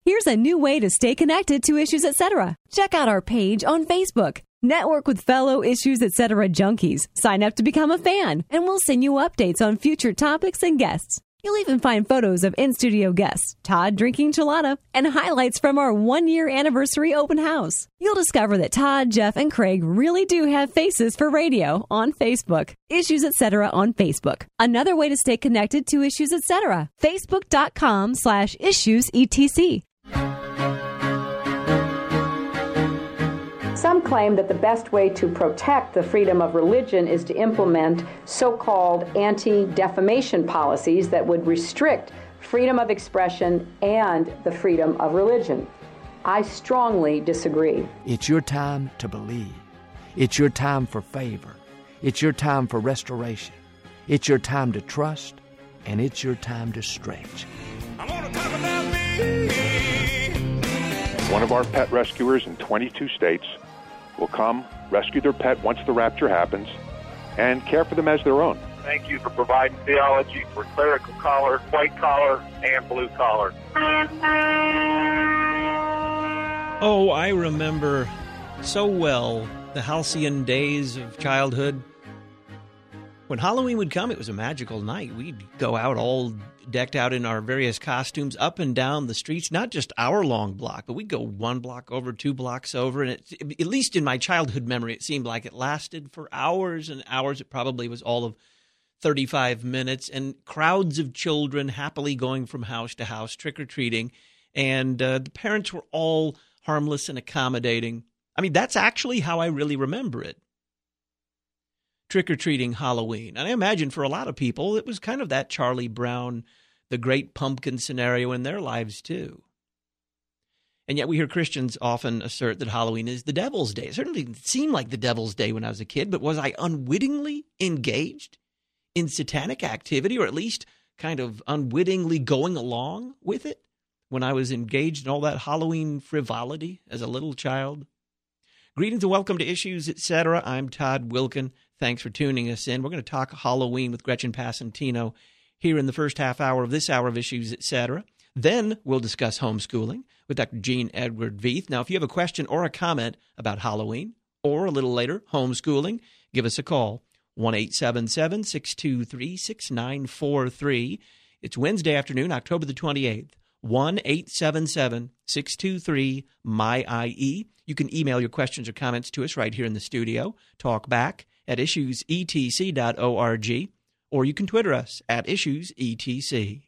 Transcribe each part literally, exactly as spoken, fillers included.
Here's a new way to stay connected to Issues Etc. Check out our page on Facebook. Network with fellow Issues Etc. junkies. Sign up to become a fan, and we'll send you updates on future topics and guests. You'll even find photos of in-studio guests, Todd drinking Chelada, and highlights from our one-year anniversary open house. You'll discover that Todd, Jeff, and Craig really do have faces for radio on Facebook. Issues Etc. on Facebook. Another way to stay connected to Issues Etc. Facebook.com slash Issues etc. Some claim that the best way to protect the freedom of religion is to implement so-called anti-defamation policies that would restrict freedom of expression and the freedom of religion. I strongly disagree. It's your time to believe. It's your time for favor. It's your time for restoration. It's your time to trust, and it's your time to stretch. I want to talk about me. One of our pet rescuers in twenty-two states will come, rescue their pet once the rapture happens, and care for them as their own. Thank you for providing theology for clerical collar, white collar, and blue collar. Oh, I remember so well the halcyon days of childhood. When Halloween would come, it was a magical night. We'd go out all decked out in our various costumes up and down the streets, not just our long block, but we'd go one block over, two blocks over. And it, at least in my childhood memory, it seemed like it lasted for hours and hours. It probably was all of thirty-five minutes, and crowds of children happily going from house to house, trick-or-treating. And uh, the parents were all harmless and accommodating. I mean, that's actually how I really remember it. Trick-or-treating Halloween. And I imagine for a lot of people, it was kind of that Charlie Brown, the Great Pumpkin scenario in their lives too. And yet we hear Christians often assert that Halloween is the devil's day. It certainly didn't seem like the devil's day when I was a kid, but was I unwittingly engaged in satanic activity, or at least kind of unwittingly going along with it when I was engaged in all that Halloween frivolity as a little child? Greetings and welcome to Issues Etc. I'm Todd Wilken. Thanks for tuning us in. We're going to talk Halloween with Gretchen Passantino here in the first half hour of this hour of Issues Etc. Then we'll discuss homeschooling with Doctor Gene Edward Veith. Now, if you have a question or a comment about Halloween, or a little later, homeschooling, give us a call, one eight seven seven, six two three, six nine four three. It's Wednesday afternoon, October the twenty-eighth, one eight seven seven, six two three, M Y I E. You can email your questions or comments to us right here in the studio. Talk back at issues e t c dot org, or you can Twitter us at issues e t c.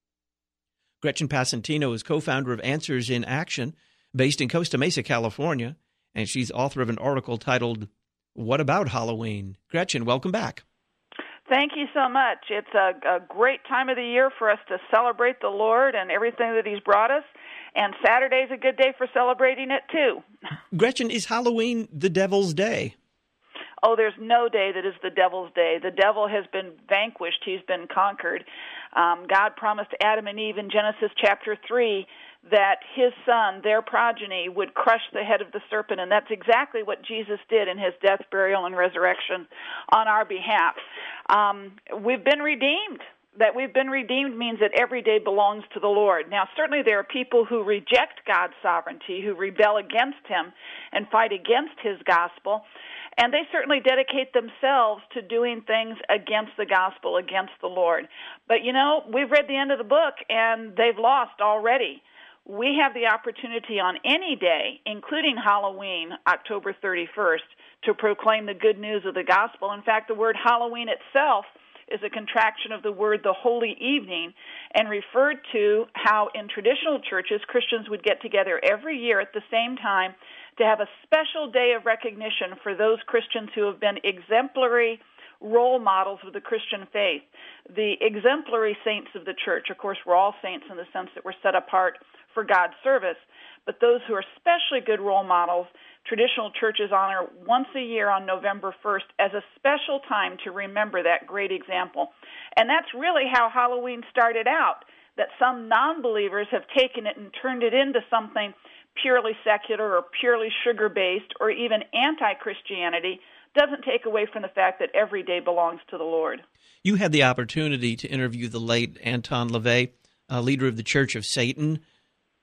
Gretchen Passantino is co-founder of Answers in Action, based in Costa Mesa, California, and she's author of an article titled, What About Halloween? Gretchen, welcome back. Thank you so much. It's a, a great time of the year for us to celebrate the Lord and everything that He's brought us, and Saturday's a good day for celebrating it, too. Gretchen, is Halloween the devil's day? Oh, there's no day that is the devil's day. The devil has been vanquished. He's been conquered. Um, God promised Adam and Eve in Genesis chapter three that his son, their progeny, would crush the head of the serpent, and that's exactly what Jesus did in his death, burial, and resurrection on our behalf. Um, we've been redeemed. That we've been redeemed means that every day belongs to the Lord. Now, certainly there are people who reject God's sovereignty, who rebel against Him and fight against His gospel, and they certainly dedicate themselves to doing things against the gospel, against the Lord. But, you know, we've read the end of the book, and they've lost already. We have the opportunity on any day, including Halloween, October thirty-first, to proclaim the good news of the gospel. In fact, the word Halloween itself is a contraction of the word the holy evening, and referred to how in traditional churches Christians would get together every year at the same time to have a special day of recognition for those Christians who have been exemplary role models of the Christian faith. The exemplary saints of the church, of course, we're all saints in the sense that we're set apart for God's service, but those who are especially good role models, traditional churches honor once a year on November first as a special time to remember that great example. And that's really how Halloween started out, that some non-believers have taken it and turned it into something purely secular or purely sugar-based or even anti-Christianity. Doesn't take away from the fact that every day belongs to the Lord. You had the opportunity to interview the late Anton LaVey, uh, leader of the Church of Satan.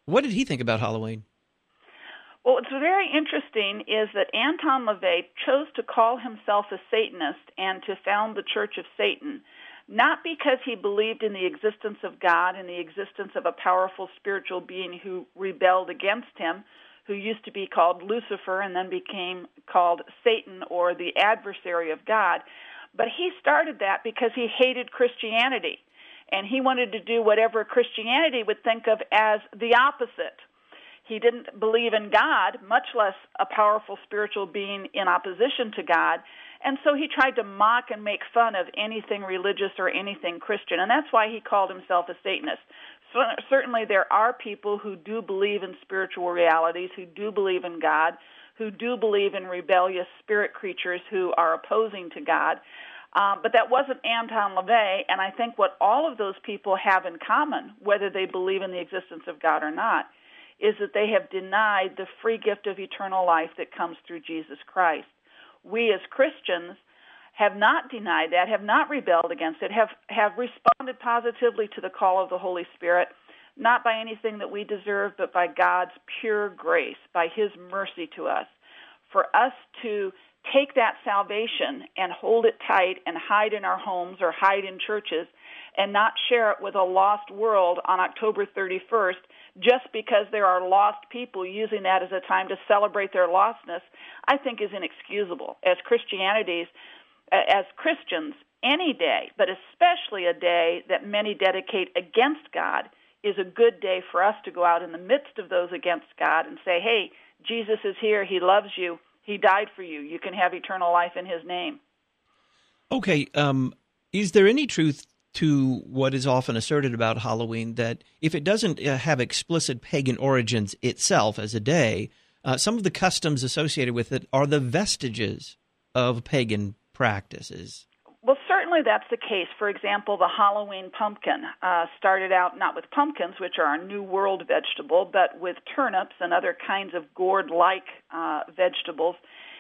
What did he think about Halloween? Well, what's very interesting is that Anton LaVey chose to call himself a Satanist and to found the Church of Satan, not because he believed in the existence of God and the existence of a powerful spiritual being who rebelled against him, who used to be called Lucifer and then became called Satan, or the adversary of God, but he started that because he hated Christianity, and he wanted to do whatever Christianity would think of as the opposite. He didn't believe in God, much less a powerful spiritual being in opposition to God, and so he tried to mock and make fun of anything religious or anything Christian, and that's why he called himself a Satanist. So, certainly there are people who do believe in spiritual realities, who do believe in God, who do believe in rebellious spirit creatures who are opposing to God, um, but that wasn't Anton LaVey, and I think what all of those people have in common, whether they believe in the existence of God or not, is that they have denied the free gift of eternal life that comes through Jesus Christ. We as Christians have not denied that, have not rebelled against it, have, have responded positively to the call of the Holy Spirit, not by anything that we deserve, but by God's pure grace, by His mercy to us. For us to take that salvation and hold it tight and hide in our homes or hide in churches and not share it with a lost world on October thirty-first just because there are lost people using that as a time to celebrate their lostness, I think is inexcusable. As Christianities, as Christians, any day, but especially a day that many dedicate against God, is a good day for us to go out in the midst of those against God and say, hey, Jesus is here, He loves you, He died for you, you can have eternal life in His name. Okay, um, is there any truth to what is often asserted about Halloween, that if it doesn't uh, have explicit pagan origins itself as a day, uh, some of the customs associated with it are the vestiges of pagan practices? Well, certainly that's the case. For example, the Halloween pumpkin uh, started out not with pumpkins, which are a New World vegetable, but with turnips and other kinds of gourd-like uh, vegetables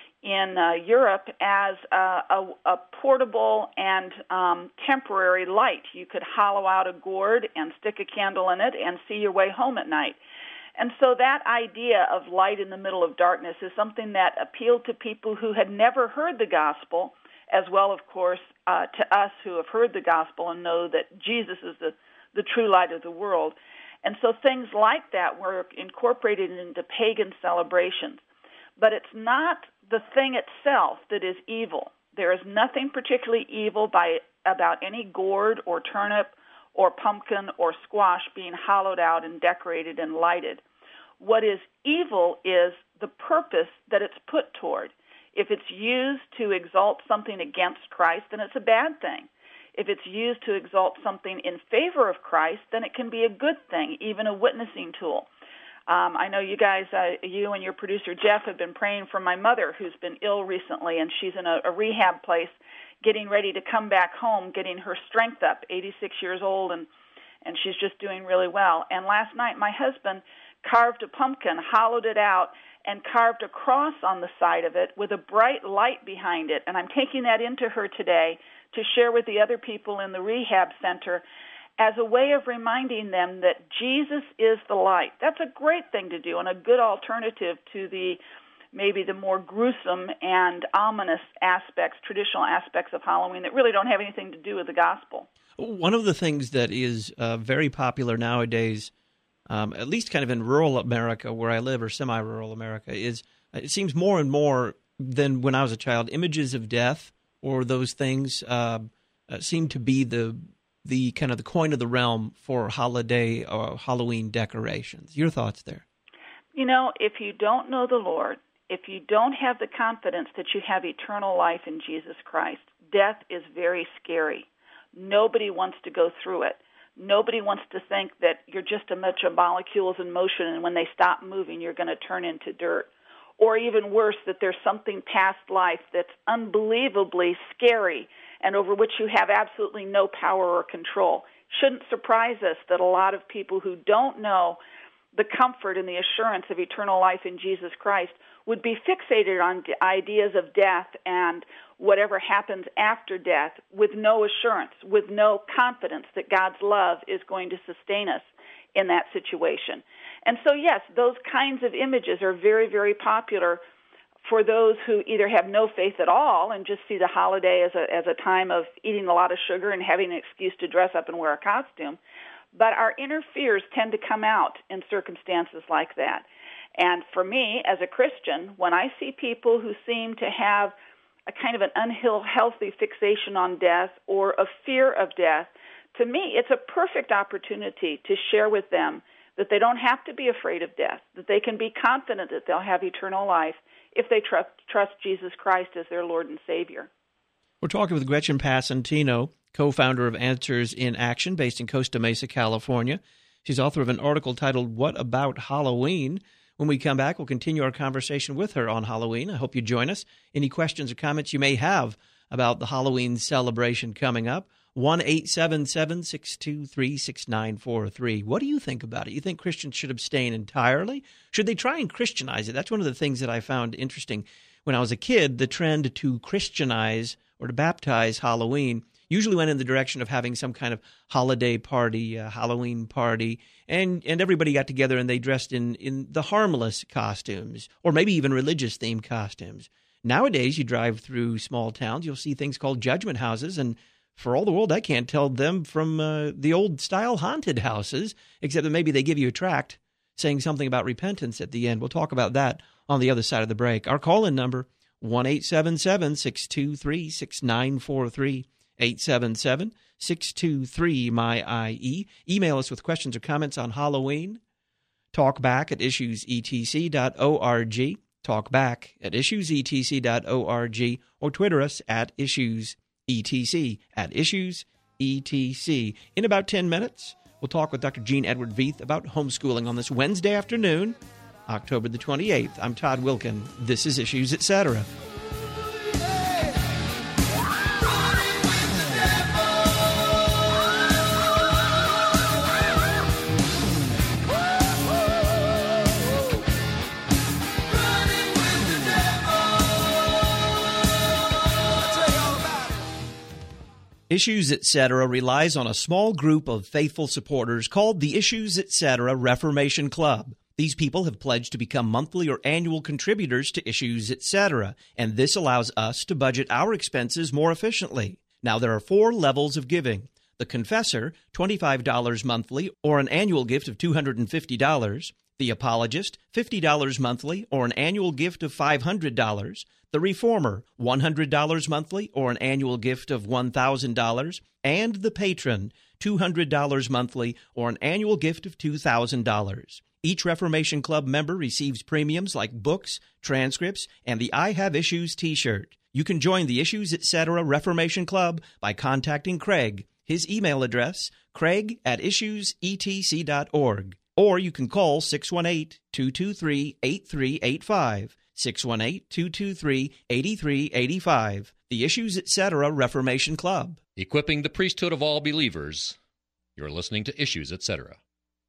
in uh, Europe as uh, a, a portable and um, temporary light. You could hollow out a gourd and stick a candle in it and see your way home at night. And so that idea of light in the middle of darkness is something that appealed to people who had never heard the gospel, as well, of course, uh, to us who have heard the gospel and know that Jesus is the, the true light of the world. And so things like that were incorporated into pagan celebrations. But it's not the thing itself that is evil. There is nothing particularly evil by about any gourd or turnip or pumpkin or squash being hollowed out and decorated and lighted. What is evil is the purpose that it's put toward. If it's used to exalt something against Christ, then it's a bad thing. If it's used to exalt something in favor of Christ, then it can be a good thing, even a witnessing tool. Um, I know you guys, uh, you and your producer Jeff, have been praying for my mother, who's been ill recently, and she's in a, a rehab place, getting ready to come back home, getting her strength up, eighty-six years old, and, and she's just doing really well. And last night, my husband carved a pumpkin, hollowed it out, and carved a cross on the side of it with a bright light behind it. And I'm taking that into her today to share with the other people in the rehab center as a way of reminding them that Jesus is the light. That's a great thing to do and a good alternative to the maybe the more gruesome and ominous aspects, traditional aspects of Halloween that really don't have anything to do with the gospel. One of the things that is uh, very popular nowadays, um, at least kind of in rural America where I live, or semi-rural America, is uh, it seems more and more than when I was a child, images of death or those things uh, uh, seem to be the the kind of the coin of the realm for holiday or Halloween decorations. Your thoughts there? You know, if you don't know the Lord, if you don't have the confidence that you have eternal life in Jesus Christ, death is very scary. Nobody wants to go through it. Nobody wants to think that you're just a bunch of molecules in motion and when they stop moving, you're going to turn into dirt. Or even worse, that there's something past life that's unbelievably scary and over which you have absolutely no power or control. Shouldn't surprise us that a lot of people who don't know the comfort and the assurance of eternal life in Jesus Christ would be fixated on ideas of death and whatever happens after death with no assurance, with no confidence that God's love is going to sustain us in that situation. And so, yes, those kinds of images are very, very popular for those who either have no faith at all and just see the holiday as a as a time of eating a lot of sugar and having an excuse to dress up and wear a costume. But our inner fears tend to come out in circumstances like that. And for me, as a Christian, when I see people who seem to have a kind of an unhealthy fixation on death or a fear of death, to me, it's a perfect opportunity to share with them that they don't have to be afraid of death, that they can be confident that they'll have eternal life if they trust, trust Jesus Christ as their Lord and Savior. We're talking with Gretchen Passantino, co-founder of Answers in Action, based in Costa Mesa, California. She's author of an article titled, What About Halloween? When we come back, we'll continue our conversation with her on Halloween. I hope you join us. Any questions or comments you may have about the Halloween celebration coming up, one eight seven seven, six two three, six nine four three. What do you think about it? You think Christians should abstain entirely? Should they try and Christianize it? That's one of the things that I found interesting. When I was a kid, the trend to Christianize or to baptize Halloween usually went in the direction of having some kind of holiday party, a Halloween party, and, and everybody got together and they dressed in, in the harmless costumes or maybe even religious-themed costumes. Nowadays, you drive through small towns, you'll see things called judgment houses, and for all the world, I can't tell them from uh, the old-style haunted houses, except that maybe they give you a tract saying something about repentance at the end. We'll talk about that on the other side of the break. Our call-in number, one eight seven seven, six two three, six nine four three, eight seven seven, six two three, M Y I E. Email us with questions or comments on Halloween. Talkback at issues e t c dot org. Talkback at issues e t c dot org. Or Twitter us at issues E T C, at Issues E T C. In about ten minutes, we'll talk with Doctor Gene Edward Veith about homeschooling on this Wednesday afternoon, October the twenty-eighth. I'm Todd Wilkin. This is Issues, et cetera. Issues, et cetera relies on a small group of faithful supporters called the Issues, et cetera Reformation Club. These people have pledged to become monthly or annual contributors to Issues, et cetera, and this allows us to budget our expenses more efficiently. Now, there are four levels of giving. The Confessor, twenty-five dollars monthly or an annual gift of two hundred fifty dollars. The Apologist, fifty dollars monthly or an annual gift of five hundred dollars. The Reformer, one hundred dollars monthly or an annual gift of one thousand dollars. And the Patron, two hundred dollars monthly or an annual gift of two thousand dollars. Each Reformation Club member receives premiums like books, transcripts, and the I Have Issues t-shirt. You can join the Issues, et cetera Reformation Club by contacting Craig. His email address, craig at issues e t c dot org. Or you can call six one eight, two two three, eight three eight five, six one eight, two two three, eight three eight five. The Issues, et cetera Reformation Club. Equipping the priesthood of all believers. You're listening to Issues, et cetera.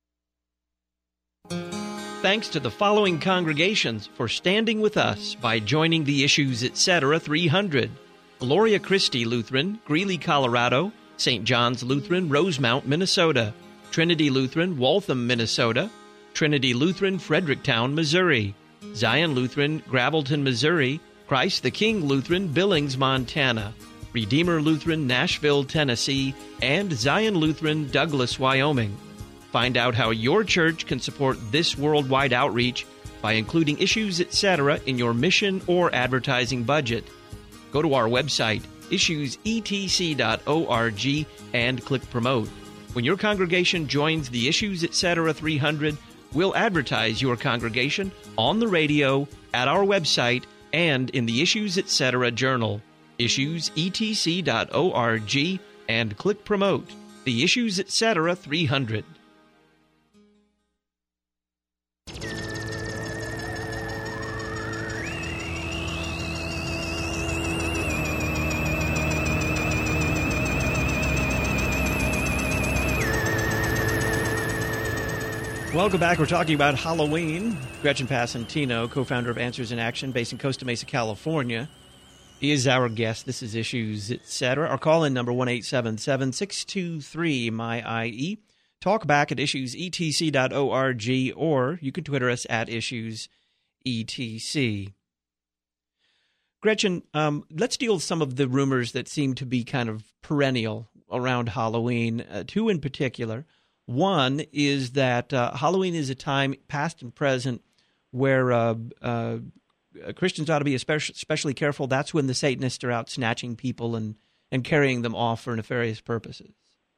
Thanks to the following congregations for standing with us by joining the Issues, et cetera three hundred. Gloria Christi Lutheran, Greeley, Colorado. Saint John's Lutheran, Rosemount, Minnesota. Trinity Lutheran, Waltham, Minnesota. Trinity Lutheran, Fredericktown, Missouri. Zion Lutheran, Gravelton, Missouri. Christ the King Lutheran, Billings, Montana. Redeemer Lutheran, Nashville, Tennessee. And Zion Lutheran, Douglas, Wyoming. Find out how your church can support this worldwide outreach by including Issues, et cetera in your mission or advertising budget. Go to our website, issues e t c dot org, and click Promote. When your congregation joins the Issues, et cetera three hundred, we'll advertise your congregation on the radio, at our website, and in the Issues, et cetera Journal. issues e t c dot org, and click Promote. The Issues, et cetera three hundred. Welcome back. We're talking about Halloween. Gretchen Passantino, co-founder of Answers in Action, based in Costa Mesa, California, is our guest. This is Issues, et cetera. Our call-in number, one eight seven seven, six two three, M Y I E. Talk back at issues e t c dot org, or you can Twitter us at issues E T C. Gretchen, um, let's deal with some of the rumors that seem to be kind of perennial around Halloween, uh, two in particular. One is that uh, Halloween is a time, past and present, where uh, uh, Christians ought to be especially, especially careful. That's when the Satanists are out snatching people and, and carrying them off for nefarious purposes.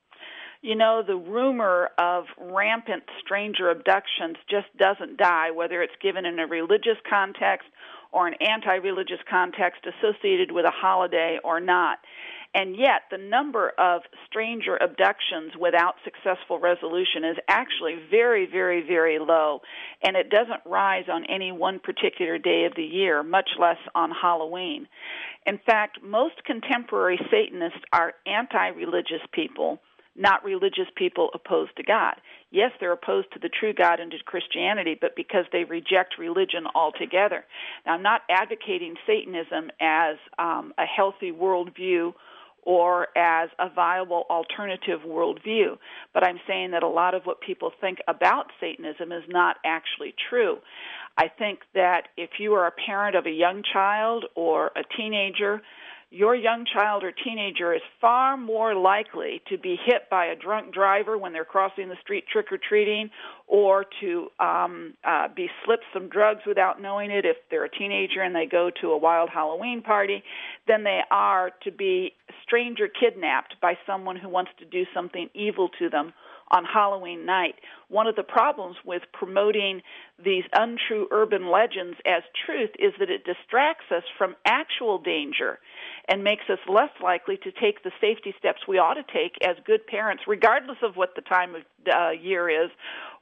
You know, the rumor of rampant stranger abductions just doesn't die, whether it's given in a religious context or an anti-religious context associated with a holiday or not. And yet, the number of stranger abductions without successful resolution is actually very, very, very low, and it doesn't rise on any one particular day of the year, much less on Halloween. In fact, most contemporary Satanists are anti-religious people, not religious people opposed to God. Yes, they're opposed to the true God and to Christianity, but because they reject religion altogether. Now, I'm not advocating Satanism as um, a healthy worldview or as a viable alternative worldview, but I'm saying that a lot of what people think about Satanism is not actually true. I think that if you are a parent of a young child or a teenager, your young child or teenager is far more likely to be hit by a drunk driver when they're crossing the street trick-or-treating, or to um, uh, be slipped some drugs without knowing it if they're a teenager and they go to a wild Halloween party, than they are to be stranger kidnapped by someone who wants to do something evil to them on Halloween night. One of the problems with promoting these untrue urban legends as truth is that it distracts us from actual danger and makes us less likely to take the safety steps we ought to take as good parents, regardless of what the time of uh, year is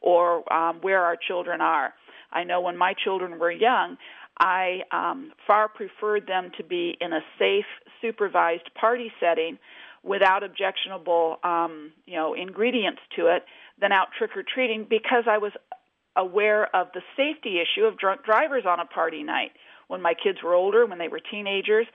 or um, where our children are. I know when my children were young, I um, far preferred them to be in a safe, supervised party setting without objectionable, um, you know, ingredients to it, than out trick-or-treating, because I was aware of the safety issue of drunk drivers on a party night. When my kids were older, when they were teenagers,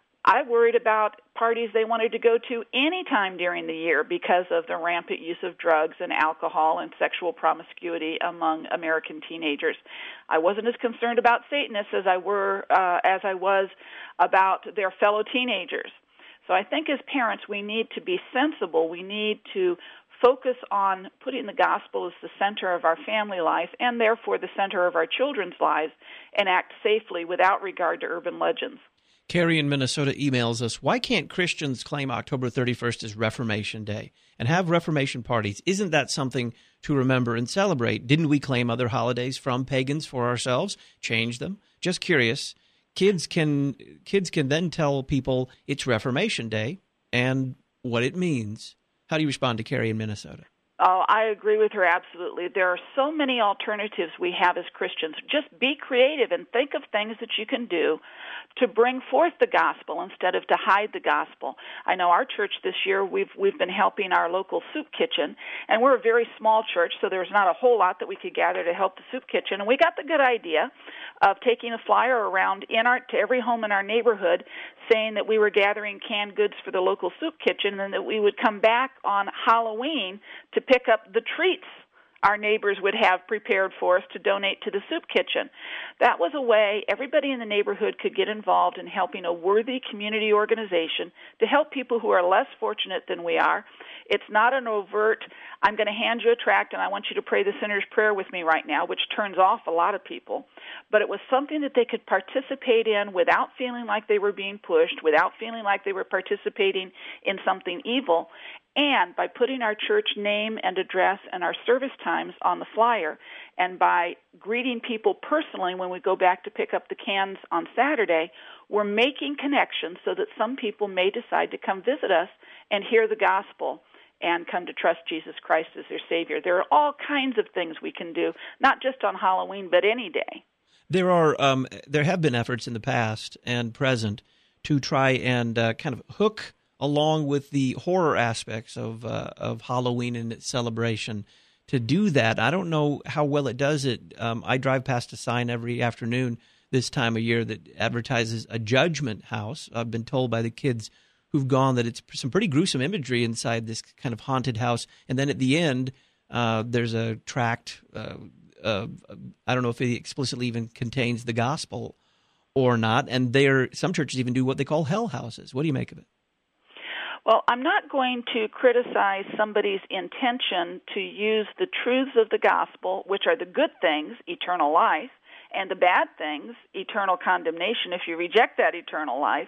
I worried about parties they wanted to go to any time during the year because of the rampant use of drugs and alcohol and sexual promiscuity among American teenagers. I wasn't as concerned about Satanists as I were uh, as I was about their fellow teenagers. So I think as parents, we need to be sensible. We need to focus on putting the gospel as the center of our family life and therefore the center of our children's lives, and act safely without regard to urban legends. Carrie in Minnesota emails us, why can't Christians claim October thirty-first as Reformation Day and have Reformation parties? Isn't that something to remember and celebrate? Didn't we claim other holidays from pagans for ourselves, change them? Just curious. Kids can kids can then tell people it's Reformation Day and what it means. How do you respond to Carrie in Minnesota? Oh, I agree with her absolutely. There are so many alternatives we have as Christians. Just be creative and think of things that you can do to bring forth the gospel instead of to hide the gospel. I know our church this year, we've we've been helping our local soup kitchen, and we're a very small church, so there's not a whole lot that we could gather to help the soup kitchen. And we got the good idea of taking a flyer around in our to every home in our neighborhood saying that we were gathering canned goods for the local soup kitchen, and that we would come back on Halloween to pick up the treats our neighbors would have prepared for us to donate to the soup kitchen. That was a way everybody in the neighborhood could get involved in helping a worthy community organization to help people who are less fortunate than we are. It's not an overt, I'm going to hand you a tract and I want you to pray the sinner's prayer with me right now, which turns off a lot of people. But it was something that they could participate in without feeling like they were being pushed, without feeling like they were participating in something evil. And by putting our church name and address and our service times on the flyer, and by greeting people personally when we go back to pick up the cans on Saturday, we're making connections so that some people may decide to come visit us and hear the gospel and come to trust Jesus Christ as their Savior. There are all kinds of things we can do, not just on Halloween, but any day. There are um, there have been efforts in the past and present to try and uh, kind of hook along with the horror aspects of uh, of Halloween and its celebration, to do that. I don't know how well it does it. Um, I drive past a sign every afternoon this time of year that advertises a judgment house. I've been told by the kids who've gone that it's some pretty gruesome imagery inside this kind of haunted house. And then at the end, Uh, there's a tract, uh, uh, I don't know if it explicitly even contains the gospel or not, and there some churches even do what they call hell houses. What do you make of it? Well, I'm not going to criticize somebody's intention to use the truths of the gospel, which are the good things, eternal life, and the bad things, eternal condemnation, if you reject that eternal life,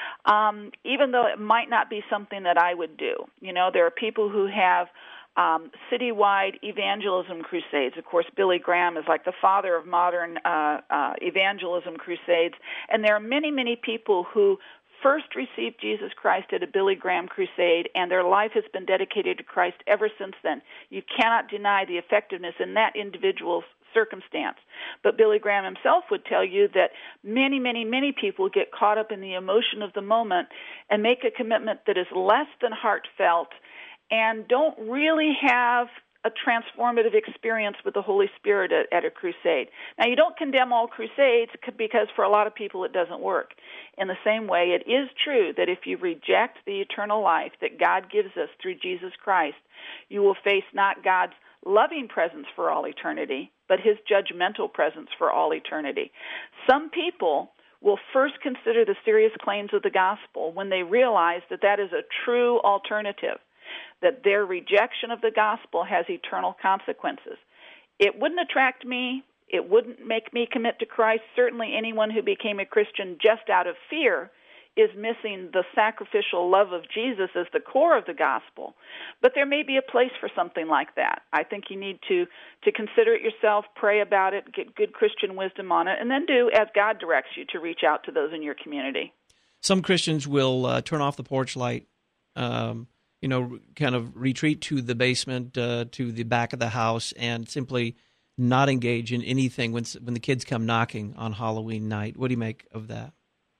um, even though it might not be something that I would do. You know, there are people who have um, citywide evangelism crusades. Of course, Billy Graham is like the father of modern uh, uh, evangelism crusades, and there are many, many people who first received Jesus Christ at a Billy Graham crusade, and their life has been dedicated to Christ ever since then. You cannot deny the effectiveness in that individual's circumstance. But Billy Graham himself would tell you that many, many, many people get caught up in the emotion of the moment and make a commitment that is less than heartfelt and don't really have a transformative experience with the Holy Spirit at, at a crusade. Now, you don't condemn all crusades because for a lot of people it doesn't work. In the same way, it is true that if you reject the eternal life that God gives us through Jesus Christ, you will face not God's loving presence for all eternity, but his judgmental presence for all eternity. Some people will first consider the serious claims of the gospel when they realize that that is a true alternative, that their rejection of the gospel has eternal consequences. It wouldn't attract me. It wouldn't make me commit to Christ. Certainly anyone who became a Christian just out of fear is missing the sacrificial love of Jesus as the core of the gospel. But there may be a place for something like that. I think you need to, to consider it yourself, pray about it, get good Christian wisdom on it, and then do as God directs you to reach out to those in your community. Some Christians will uh, turn off the porch light, um, you know, kind of retreat to the basement, uh, to the back of the house, and simply not engage in anything when when the kids come knocking on Halloween night. What do you make of that?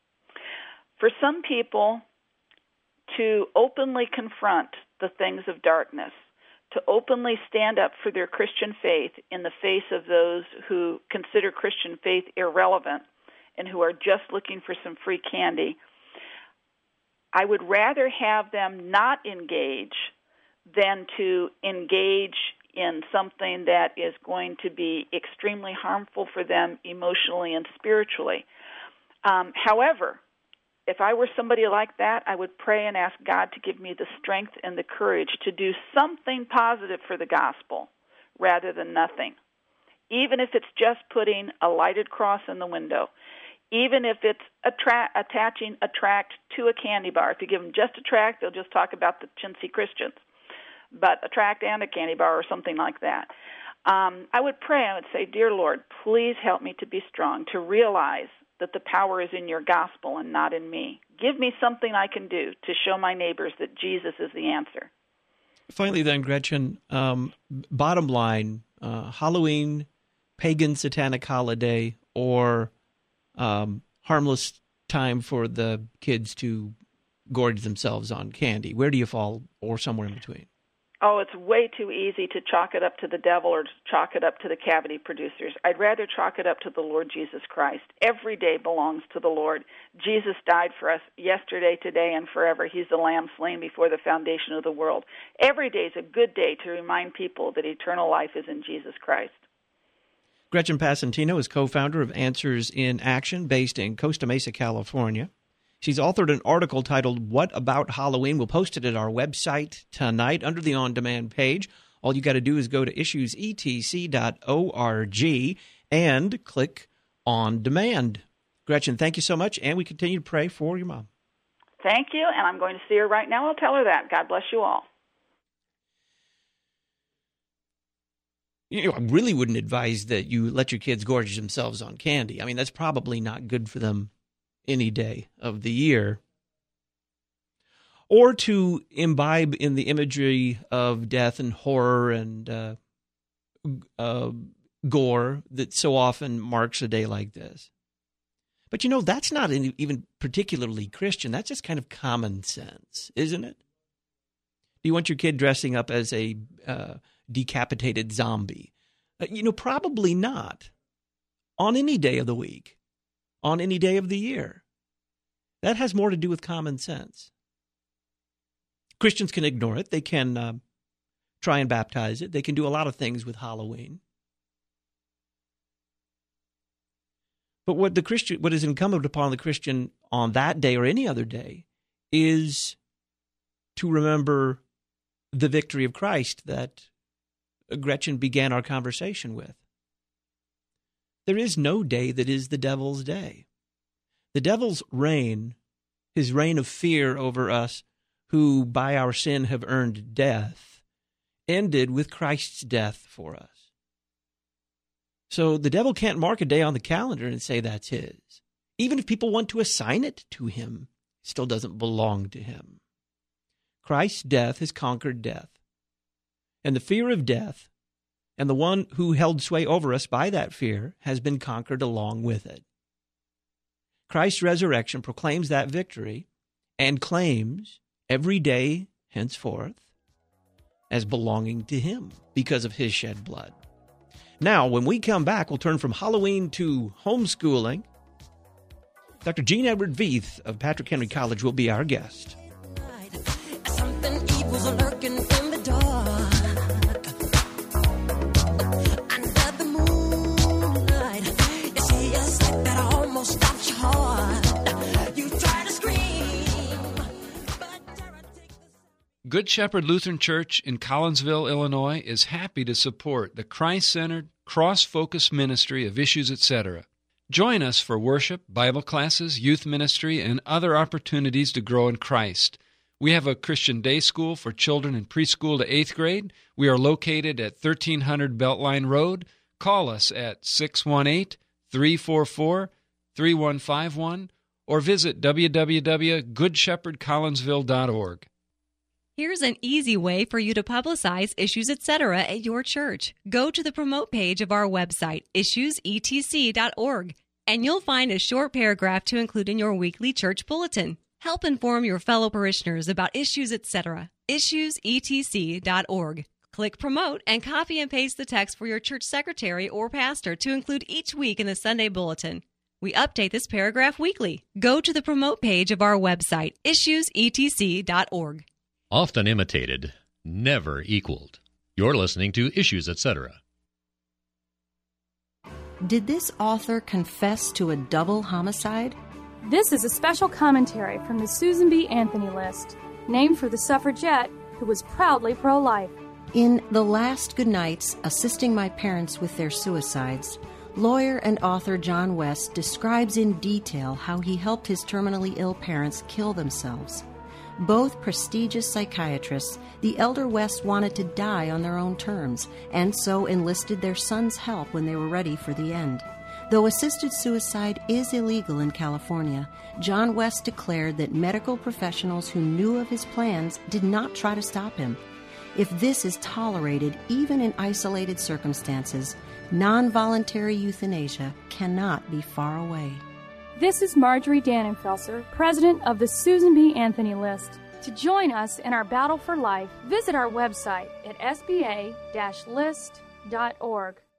For some people, to openly confront the things of darkness, to openly stand up for their Christian faith in the face of those who consider Christian faith irrelevant and who are just looking for some free candy, I would rather have them not engage than to engage in something that is going to be extremely harmful for them emotionally and spiritually. Um, however, if I were somebody like that, I would pray and ask God to give me the strength and the courage to do something positive for the gospel rather than nothing, even if it's just putting a lighted cross in the window, even if it's attra- attaching a tract to a candy bar. If you give them just a tract, they'll just talk about the chintzy Christians, but a tract and a candy bar or something like that. Um, I would pray, I would say, Dear Lord, please help me to be strong, to realize that the power is in your gospel and not in me. Give me something I can do to show my neighbors that Jesus is the answer. Finally then, Gretchen, um, bottom line, uh, Halloween, pagan satanic holiday, or um, harmless time for the kids to gorge themselves on candy? Where do you fall, or somewhere in between? Oh, it's way too easy to chalk it up to the devil or to chalk it up to the cavity producers. I'd rather chalk it up to the Lord Jesus Christ. Every day belongs to the Lord. Jesus died for us yesterday, today, and forever. He's the Lamb slain before the foundation of the world. Every day is a good day to remind people that eternal life is in Jesus Christ. Gretchen Passantino is co-founder of Answers in Action, based in Costa Mesa, California. She's authored an article titled, What About Halloween? We'll post it at our website tonight under the on-demand page. All you got to do is go to issues e t c dot org and click on demand. Gretchen, thank you so much, and we continue to pray for your mom. Thank you, and I'm going to see her right now. I'll tell her that. God bless you all. You know, I really wouldn't advise that you let your kids gorge themselves on candy. I mean, that's probably not good for them any day of the year, or to imbibe in the imagery of death and horror and uh, uh, gore that so often marks a day like this. But, you know, that's not even particularly Christian. That's just kind of common sense, isn't it? Do you want your kid dressing up as a uh, decapitated zombie? Uh, you know, probably not. On any day of the week. On any day of the year. That has more to do with common sense. Christians can ignore it. They can uh, try and baptize it. They can do a lot of things with Halloween. But what the Christian, what is incumbent upon the Christian on that day or any other day is to remember the victory of Christ that Gretchen began our conversation with. There is no day that is the devil's day. The devil's reign, his reign of fear over us who by our sin have earned death, ended with Christ's death for us. So the devil can't mark a day on the calendar and say that's his. Even if people want to assign it to him, it still doesn't belong to him. Christ's death has conquered death. And the fear of death, and the one who held sway over us by that fear, has been conquered along with it. Christ's resurrection proclaims that victory and claims every day henceforth as belonging to him because of his shed blood. Now, when we come back, we'll turn from Halloween to homeschooling. Doctor Gene Edward Veith of Patrick Henry College will be our guest. Something evil's lurking in the dark. Under the moonlight, you see a sight that almost stops your heart. You try to scream, but terror takes the... Good Shepherd Lutheran Church in Collinsville, Illinois, is happy to support the Christ-centered, cross-focused ministry of Issues, et cetera. Join us for worship, Bible classes, youth ministry, and other opportunities to grow in Christ. We have a Christian day school for children in preschool to eighth grade. We are located at thirteen hundred Beltline Road. Call us at six one eight, three four four, three one five one or visit w w w dot good shepherd collinsville dot org. Here's an easy way for you to publicize Issues, et cetera at your church. Go to the promote page of our website, issues e t c dot org, and you'll find a short paragraph to include in your weekly church bulletin. Help inform your fellow parishioners about Issues, et cetera. issues e t c dot org. Click Promote and copy and paste the text for your church secretary or pastor to include each week in the Sunday bulletin. We update this paragraph weekly. Go to the promote page of our website, issues e t c dot org. Often imitated, never equaled. You're listening to Issues, et cetera. Did this author confess to a double homicide? This is a special commentary from the Susan B. Anthony List, named for the suffragette who was proudly pro-life. In The Last Goodnights, Assisting My Parents with Their Suicides, lawyer and author John West describes in detail how he helped his terminally ill parents kill themselves. Both prestigious psychiatrists, the elder West wanted to die on their own terms, and so enlisted their son's help when they were ready for the end. Though assisted suicide is illegal in California, John West declared that medical professionals who knew of his plans did not try to stop him. If this is tolerated even in isolated circumstances, non-voluntary euthanasia cannot be far away. This is Marjorie Dannenfelser, president of the Susan B. Anthony List. To join us in our battle for life, visit our website at s b a dash list dot org.